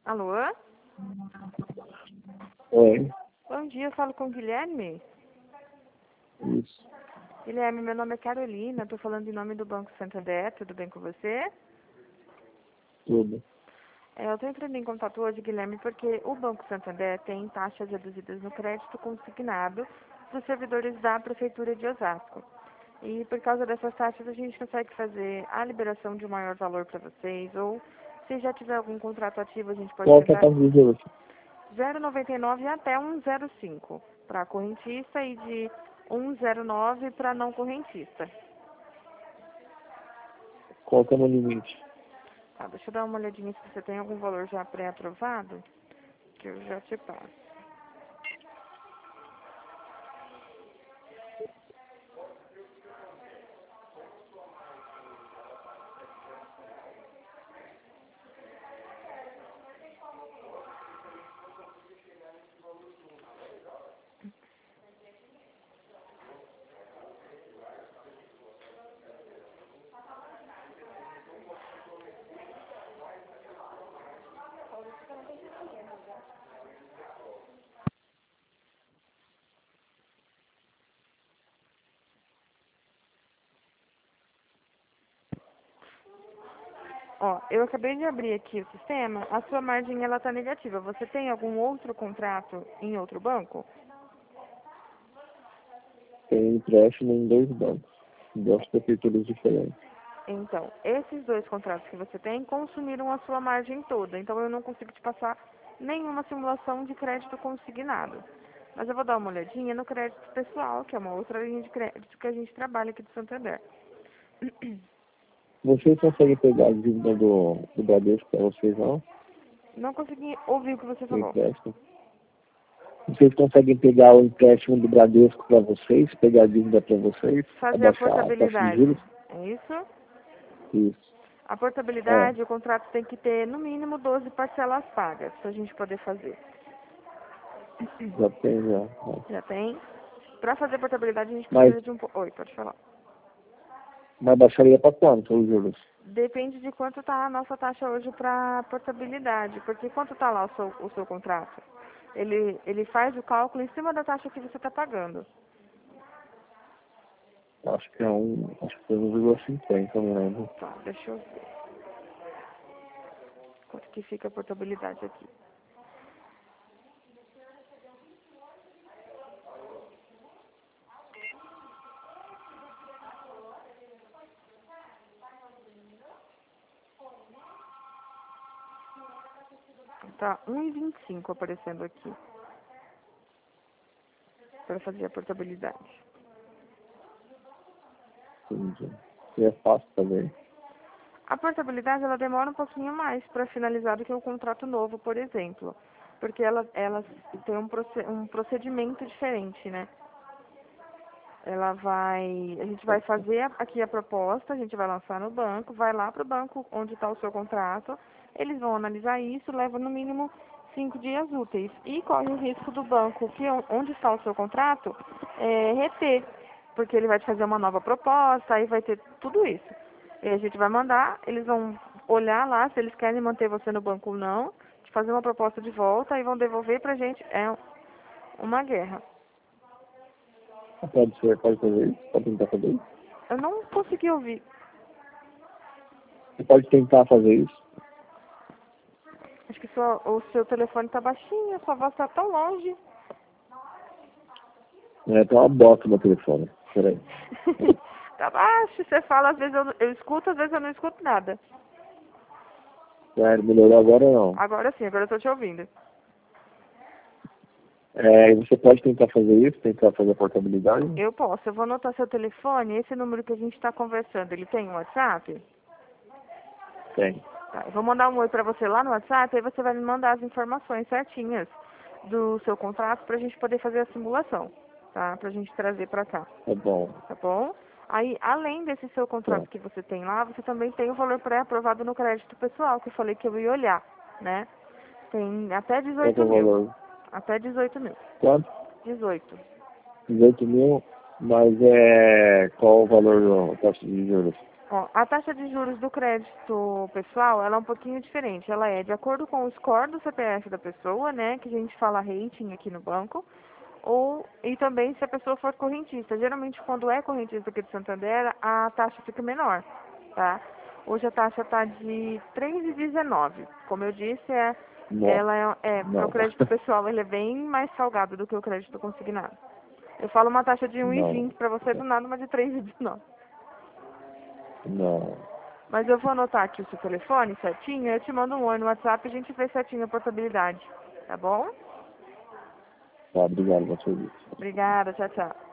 Alô? Oi, Bom dia, eu falo com o Guilherme. isso, Guilherme, meu nome é Carolina, estou falando em nome do Banco Santander, tudo bem com você? tudo. Eu estou entrando em contato hoje, Guilherme, porque o Banco Santander tem taxas reduzidas no crédito consignado dos servidores da Prefeitura de Osasco. E por causa dessas taxas a gente consegue fazer a liberação de um maior valor para vocês, ou se já tiver algum contrato ativo a gente pode Qual que é a tentar taxa de juros? 0,99 até 1,05 para correntista e de 1,09 para não correntista. Qual que é o meu limite? Tá, deixa eu dar uma olhadinha se você tem algum valor já pré-aprovado, que eu já te passo. Ó, eu acabei de abrir aqui o sistema, a sua margem ela tá negativa. Você tem algum outro contrato em outro banco? Tem empréstimo em 2 bancos, 2 prefeituras diferentes. Então, esses 2 contratos que você tem consumiram a sua margem toda. Então, eu não consigo te passar nenhuma simulação de crédito consignado. Mas eu vou dar uma olhadinha no crédito pessoal, que é uma outra linha de crédito que a gente trabalha aqui do Santander. Vocês conseguem pegar a dívida do Bradesco para vocês, não? Não consegui ouvir o que você O falou. empréstimo? Vocês conseguem pegar o empréstimo do Bradesco para vocês, pegar a dívida para vocês, Fazer a abaixar a taxa de portabilidade. juros? É isso? Isso. A É, portabilidade, o contrato tem que ter no mínimo 12 parcelas pagas para a gente poder fazer. já tem, já. Já tem? Para fazer portabilidade a gente Mas, precisa de um... Oi, pode falar. mas baixaria para quanto os juros? Depende de quanto está a nossa taxa hoje para portabilidade, porque quanto está lá o seu contrato? Ele faz o cálculo em cima da taxa que você está pagando. Acho que é 1,50, não lembro. Tá, deixa eu ver. Quanto que fica a portabilidade aqui? Tá 1,25 aparecendo aqui. Para fazer a portabilidade. Entendi. E é fácil também. A portabilidade ela demora um pouquinho mais para finalizar do que o contrato novo, por exemplo. Porque ela tem um procedimento diferente, né? A gente vai fazer aqui a proposta, a gente vai lançar no banco, vai lá para o banco onde está o seu contrato, eles vão analisar isso, leva no mínimo 5 dias úteis. E corre o risco do banco, onde está o seu contrato, reter, porque ele vai te fazer uma nova proposta, aí vai ter tudo isso. E a gente vai mandar, eles vão olhar lá se eles querem manter você no banco ou não, te fazer uma proposta de volta e vão devolver pra gente. É uma guerra. Pode ser, pode fazer isso? Pode tentar fazer isso? Eu não consegui ouvir. Você pode tentar fazer isso? Acho que o seu telefone tá baixinho, a sua voz tá tão longe. É, tem uma bota no telefone. Peraí. Tá baixo, você fala, às vezes eu escuto, às vezes eu não escuto nada. Melhorou agora ou não? Agora sim, agora eu tô te ouvindo. É, você pode tentar fazer isso, tentar fazer a portabilidade? Eu posso, eu vou anotar seu telefone, esse número que a gente tá conversando, ele tem um WhatsApp? Tem. Tá, eu vou mandar um oi pra você lá no WhatsApp, aí você vai me mandar as informações certinhas do seu contrato pra gente poder fazer a simulação, tá? Pra gente trazer pra cá, Tá bom. tá bom? Aí, além desse seu Tá. contrato que você tem lá, você também tem o valor pré-aprovado no crédito pessoal, que eu falei que eu ia olhar, né? Tem até Qual que é 18 o mil. valor? Até 18 mil. Quanto? 18. 18 mil, mas qual o valor da taxa de juros? Ó, a taxa de juros do crédito pessoal, ela é um pouquinho diferente. Ela é de acordo com o score do CPF da pessoa, né, que a gente fala rating aqui no banco, e também se a pessoa for correntista. Geralmente, quando é correntista aqui de Santander, a taxa fica menor, tá? Hoje a taxa está de 3,19. Como eu disse, Não, ela para o não, crédito pessoal, ele é bem mais salgado do que o crédito consignado. Eu falo uma taxa de não, 1,20 para você do nada, uma de 3,19. não. Mas eu vou anotar aqui o seu telefone certinho, eu te mando um oi no WhatsApp e a gente vê certinho a portabilidade. Tá bom? Tá, obrigado pelo serviço. Obrigada, tchau, tchau.